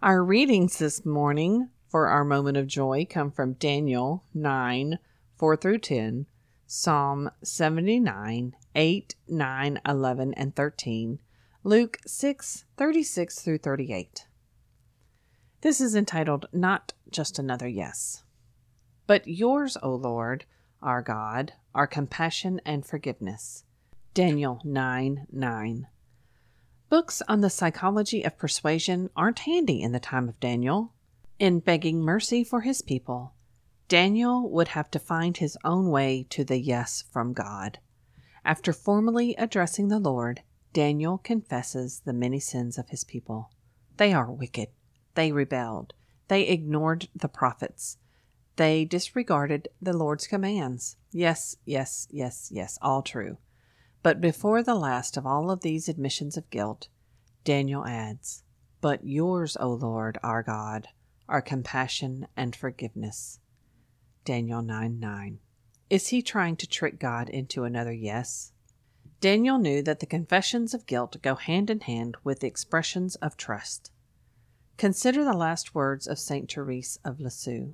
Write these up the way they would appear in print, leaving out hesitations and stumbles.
Our readings this morning for our moment of joy come from Daniel 9, 4 through 10, Psalm 79, 8, 9, 11, and 13, Luke 6, 36 through 38. This is entitled, Not Just Another Yes. But yours, O Lord, our God, are compassion and forgiveness. Daniel 9, 9. Books on the psychology of persuasion aren't handy in the time of Daniel. In begging mercy for his people, Daniel would have to find his own way to the yes from God. After formally addressing the Lord, Daniel confesses the many sins of his people. They are wicked. They rebelled. They ignored the prophets. They disregarded the Lord's commands. Yes, yes, yes, yes, all true. But before the last of all of these admissions of guilt, Daniel adds, But yours, O Lord, our God, are compassion and forgiveness. Daniel 9:9. Is he trying to trick God into another yes? Daniel knew that the confessions of guilt go hand in hand with the expressions of trust. Consider the last words of Saint Therese of Lisieux.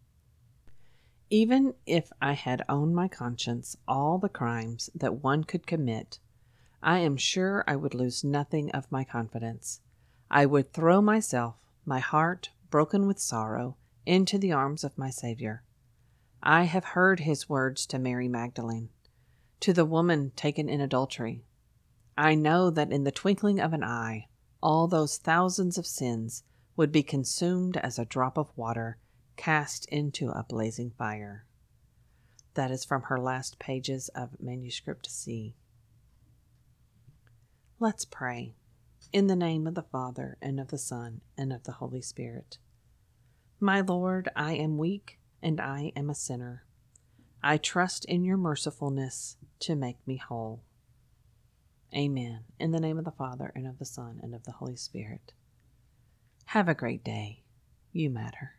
Even if I had on my conscience all the crimes that one could commit, I am sure I would lose nothing of my confidence. I would throw myself, my heart broken with sorrow, into the arms of my Savior. I have heard his words to Mary Magdalene, to the woman taken in adultery. I know that in the twinkling of an eye, all those thousands of sins would be consumed as a drop of water cast into a blazing fire. That is from her last pages of Manuscript C. Let's pray. In the name of the Father, and of the Son, and of the Holy Spirit. My Lord, I am weak, and I am a sinner. I trust in your mercifulness to make me whole. Amen. In the name of the Father, and of the Son, and of the Holy Spirit. Have a great day. You matter.